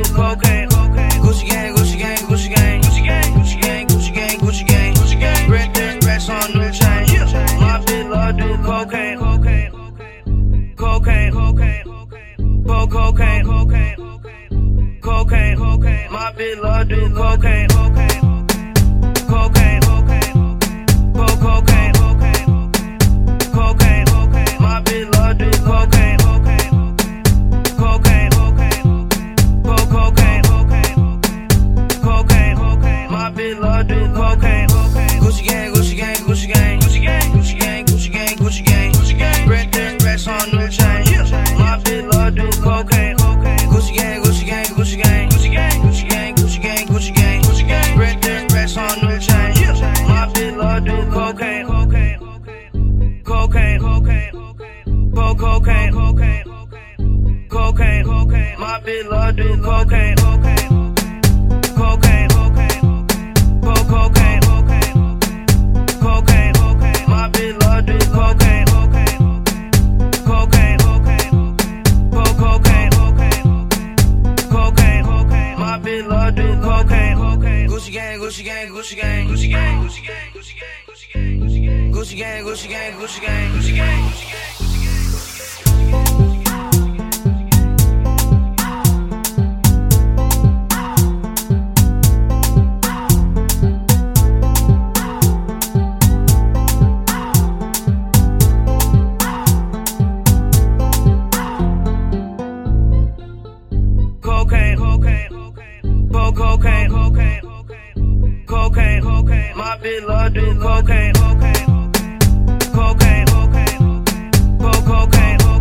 cocaine. Gucci gang, Gucci gang, Gucci gang, Gucci gang, Gucci gang, Gucci gang, Gucci gang, Gucci gang. Red thick racks on new chain. My bitch love do cocaine. Cocaine, cocaine, cocaine, cocaine. My bitch love do cocaine. Cocaine, cocaine, cocaine, my bitch love do cocaine. Cocaine, cocaine, my bitch love do cocaine. Gucci gang, Gucci gang, Gucci gang, Gucci gang, Gucci gang, Gucci gang, Gucci gang, Gucci gang. Red thick racks on new chain. My bitch love do cocaine. Gucci gang, Gucci gang, Gucci gang, Gucci gang, Gucci gang, Gucci gang, Gucci gang, Gucci gang. Red thick racks on new chain. My bitch love do cocaine. Cocaine, cocaine, cocaine, my bitch love do cocaine. Cocaine, cocaine, my bitch love do cocaine. Cocaine, my bitch love do cocaine. Gucci gang, Gucci gang, Gucci gang, Gucci gang, Gucci gang, Gucci gang, Gucci gang, Gucci gang, Gucci gang, Gucci gang, Gucci gang, Gucci gang. Cocaine, cocaine, my bitch love do cocaine. Cocaine, cocaine,